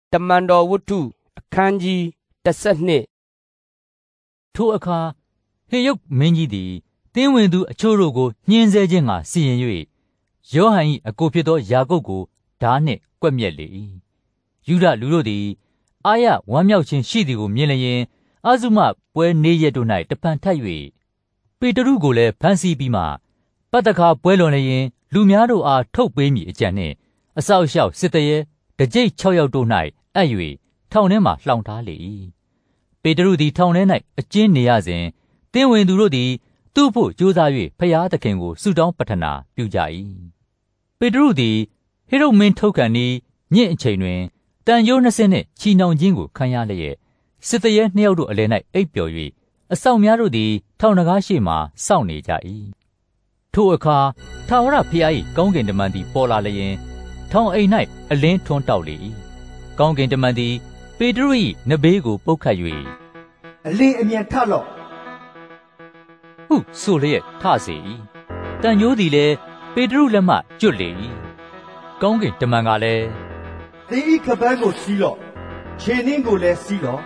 တမန်တော်ဝတ္ထုအခန်းကြီး12 ထိုအခါဟေရုမင်းကြီးသည်တင်းဝင်သူအချို့တို့ကိုညှင်းဆဲခြင်းကစီရင်၍ယောဟန်၏အကိုဖြစ်သောယာကုပ်ကိုဓာနှင့်ကွပ်မျက်လေ၏ယူဒလူတို့သည်အာရဝမ်းမြောက်ခြင်းရှိသည်ကိုမြင်လျင်အဇုမပွဲနေ့ရက်တို့၌တဖန်ထပ်၍ပေတရုကိုလည်းဖမ်းဆီးပြီးမှပတ္တခါပွဲလွန်လျင်လူများတို့အားထုတ်ပေးမည်အကြံနှင့်အစောက်အရှောက်စစ်တရေတကြိတ်6ယောက်တို့၌အပ်၍ထောင်ထဲမှလှောင်ထားလေ၏ပေတရုသည်ထောင်ထဲ၌အကျဉ်းနေရစဉ်တင်းဝင်သူတို့သည်သူ့ဖို့ကြိုးစား၍ဖျားသခင်ကိုဆုတောင်းပတနာပြုကြ၏ပေတရုသည်ဟေရုမင်းထုတ်ခံဤညင့်အချိန်တွင်တန်ကြိုး20နှင့်ချီနှောင်ခြင်းကိုခံရလျက်စစ်တရေ2ယောက်တို့အလယ်၌အိပ်ပျော်၍အဆောင်များတို့သည်ထောင်တကားရှိမှစောင့်နေကြ၏ထိုအခါထာဝရဘုရား၏ကောင်းကင်တမန်သည်ပေါ်လာလျင်ထောင်အိမ်၌အလင်းထွန်းတောက်လေ၏ကောင်းကင်တမန်သည်ပေတရု၏နဘေးကိုပုတ်ခတ်၍အလင်းအမြန်ထလော့ဟုဆိုလျက်ထစေ၏တန်ကြိုးသည်လည်းပေတရုလက်မှကျွတ်လေ၏ကောင်းကင်တမန်ကလည်းသင်၏ခပန်းကိုစီးလော့ခြေနှင်းကိုလည်းစီးလော့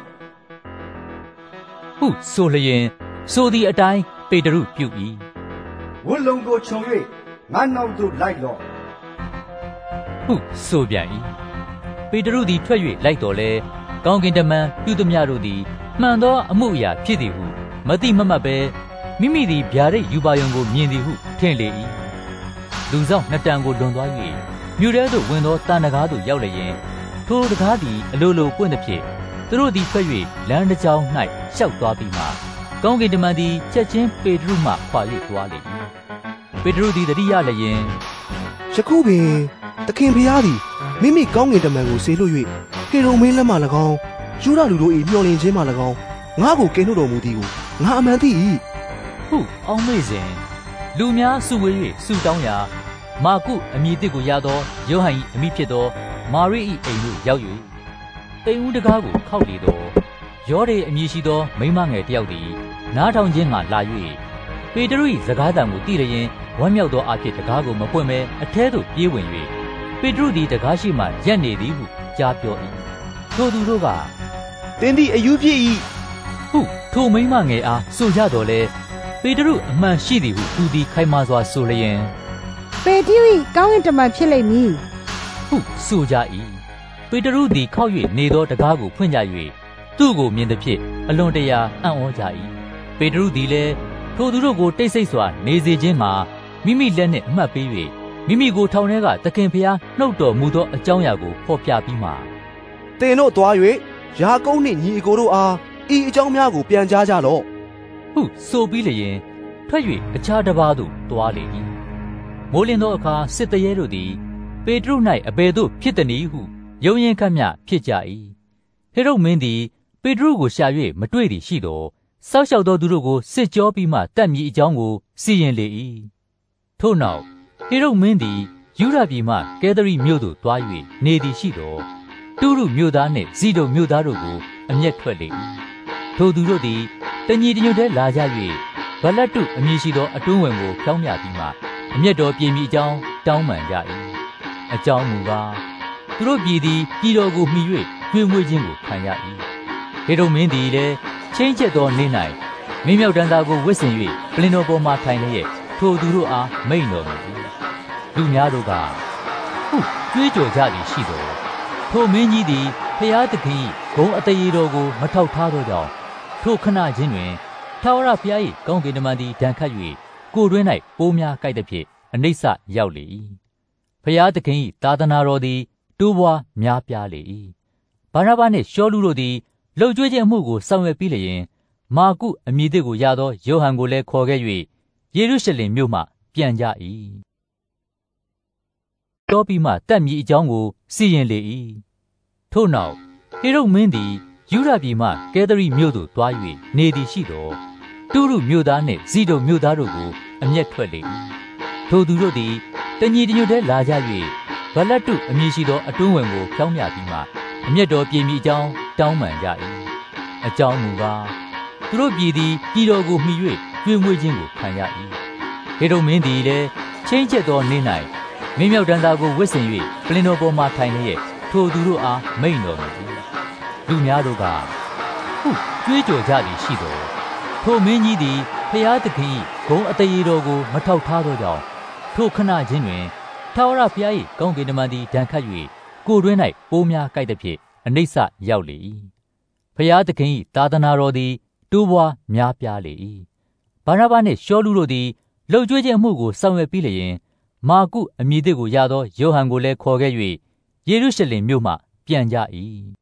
ဟုဆိုလျင်ဆိုသည့်အတိုင်းပေတရုပြု၏ဝတ်လုံကိုခြုံ၍ငါနောက်သို့လိုက်လော့ဟုဆိုပြန်၏ပေတရုသည်ထွက်၍လိုက်တော်လဲကောင်းကင်တမန်ပြုသမျှတို့သည်မှန်သောအမှုအရာဖြစ်သည်ဟုမသိမမှတ်ပဲမိမိသည်ဗျာဒိတ်ယူပါယုံကိုမြင်သည်ဟုထင်လေ၏လူဆောင်နှစ်တန်ကိုလွန်သွား၍မြို့ထဲသို့ဝင်သောတန်တကားသို့ရောက်လျင်ထိုတကားသည်အလိုလိုပွင့်သည်ဖြင့်သူတို့သည်ထွက်၍လမ်းတစ်ကြောင်း၌ရှောက်သွားပြီးမှကောင်းကင်တမန်သည်ချက်ချင်းပေတရုမှခွာ၍သွားလေ၏ပေတရုသည်တတိယလျင်ယခုပင်သခင်ဖျားသည်မိမိကောင်းကင်တမန်ကိုဆေလွှတ်၍ဟေရုမင်းလက်မှ၎င်းယူဒလူတို့၏မျှော်လင့်ခြင်းမှ၎င်းငါ့ကိုကယ်နှုတ်တော်မူသည်ကိုငါအမှန်သိ၏ဟုအောင်းမေ့စဉ်လူများစုဝေး၍ဆုတောင်းရာမာကုအမည်တစ်ကိုရသောယောဟန်၏အမိဖြစ်သောမာရိ၏အိမ်သို့ရောက်၍အိမ်ဦးတကားကိုခောက်လေသောယောဒေအမည်ရှိသောမိန်းမငယ်တစ်ယောက်သည်နားထောင်ခြင်းကလာ၍ပေတရု၏စကားသံကိုသိလျင်ဝမ်းမြောက်သောအဖြစ်တကားကိုမပွင့်ဘဲအထဲသို့ပြေးဝင်၍ပေတရုသည်တကားရှိမှရပ်နေသည်ဟုကြားပြော၏ထိုသူတို့ကသင်သည်အယူဖြစ်၏ဟုထိုမိန်းမငယ်အားဆိုကြတော်လဲပေတရုအမှန်ရှိသည်ဟုသူသည်ခိုင်မာစွာဆိုလျင်ပေတရု၏ကောင်းကင်တမန်ဖြစ်လိမ့်မည်ဟုဆိုကြ၏ပေတရုသည်ခောက်၍နေသောတကားကိုဖွင့်ကြ၍သူ့ကိုမြင်သဖြင့်အလွန်တရာအံ့ဩကြ၏ပေတရုသည်လည်းထိုသူတို့ကိုတိတ်ဆိတ်စွာနေစေခြင်းမှာမိမိလက်နှင့်အမှတ်ပေး၍မိမိကိုထောင်ထဲကသခင်ဖျားနှုတ်တော်မူသောအကြောင်းအရာကိုဖော်ပြပြီးမှသင်တို့သွား၍ယာကုပ်နှင့်ညီအကိုတို့အားဤအကြောင်းများကိုပြန်ကြားကြလော့ဟုဆိုပြီးလျင်ထွက်၍အခြားတစ်ပါးသို့သွားလေ၏မိုးလင်းသောအခါစစ်တရေတို့သည်ပေတရု၌အဘယ်သို့ဖြစ်သည်နည်းဟုယုံရင်ခတ်မျှဖြစ်ကြ၏ဟေရုမင်းသည်ပေတရုကိုရှာ၍မတွေ့သည်ရှိသောစောက်ရှောက်သောသူတို့ကိုစစ်ကြောပြီးမှတတ်မည်အကြောင်းကိုစီရင်လေ၏ထို့နောက်ဟေရုမင်းသည်ယူဒပြည်မှကဲသရိမြို့သို့သွား၍နေသည်ရှိသောတုရုမြို့သားနှင့်ဇိဒုန်မြို့သားတို့ကိုအမျက်ထွက်လေ၏ထိုသူတို့သည်တညီတညွတ်တည်းလာကြ၍ဗလတ္တုအမည်ရှိသောအတွင်းဝင်ကိုဖြောင်းမြပြီးမှအမျက်တော်ပြေမိအကြောင်းတောင်းပန်ကြ၏အကြောင်းမူကားသူတို့ပြည်သည်ပြည်တော်ကိုမှီ၍ကျွေးမွေးခြင်းကိုခံရ၏ဟေရုမင်းသည်လည်းချင်းကျက်သောနေ့၌မင်းမြောက်တန်းသားကိုဝစ်ဆင်၍ပလင်တော်ပေါ်မှထိုင်လျက်ထိုသူတို့အားမိန့်တော်မူ၏လူများတို့ကဟုကြွေးကြော်ကြသည်ရှိသောထိုမင်းကြီးသည်ဖျားသခင်ဂုဏ်အတရေတော်ကိုမထောက်ထားသောကြောင့်ထိုခဏချင်းတွင်ထာဝရဘုရား၏ကောင်းကင်တမန်သည်ဒဏ်ခတ်၍ကိုယ်တွင်း၌ပိုးများကိုက်သဖြင့်အနိစ္စရောက်လေ၏ဖျားသခင်၏သာသနာတော်သည်တိုးပွားများပြားလေ၏ဗာနဗနှင့်ရှောလုတို့သည်လှုပ်ကြွေးခြင်းအမှုကိုဆောင်ရွက်ပြီးလျင်မာကုအမည်တစ်ကိုရသောယောဟန်ကိုလည်းခေါ်ခဲ့၍ယေရုရှလင်မြို့မှပြန်ကြ၏တောပြီးမှတတ်မည်အကြောင်းကိုစီရင်လေ၏ထို့နောက်ဟေရုမင်းသည်ယူဒပြည်မှကဲသရိမြို့သို့သွား၍နေသည်ရှိသောတုရုမြို့သားနှင့်ဇိဒုန်မြို့သားတို့ကိုအမျက်ထွက်လေ၏ထိုသူတို့သည်တညီတညွတ်တည်းလာကြ၍ဗလတ္တုအမည်ရှိသောအတွင်းဝင်ကိုဖြောင်းမြပြီးမှအမျက်တော်ပြေမိအကြောင်းတောင်းပန်ကြ၏အကြောင်းမူကားသူတို့ပြည်သည်ပြည်တော်ကိုမှီ၍ကျွေးမွေးခြင်းကိုခံရ၏ဟေရုမင်းသည်လည်းချင်းကျက်သောနေ့၌မင်းမြောက်တန်းသားကိုဝစ်ဆင်၍ပလင်တော်ပေါ်မှထိုင်လျက်ထိုသူတို့အားမိန့်တော်မူ၏လူများတို့ကဟုကြွေးကြော်ကြသည်ရှိတော်ထိုမင်းကြီးသည်ဖျားသခင်၏ဂုဏ်အတရေတော်ကိုမထောက်ထားသောကြောင့်ထိုခဏချင်းတွင်ထာဝရဘုရား၏ကောင်းကင်တမန်သည်ဒဏ်ခတ်၍ကိုယ်တွင်၌ပိုးများကိုက်သဖြင့်အနိစ္စရောက်လေ၏ဖျားသခင်၏သာသနာတော်သည်တိုးပွားများပြားလေ၏ဗာနဗနှင့်ရှောလုတို့သည်လှုပ်ကြွေးခြင်းအမှုကိုဆောင်ရွက်ပြီးလျင်မာကုအမည်သစ်ကိုရသောယောဟန်ကိုလည်းခေါ်ခဲ့၍ယေရုရှလင်မြို့မှပြန်ကြ၏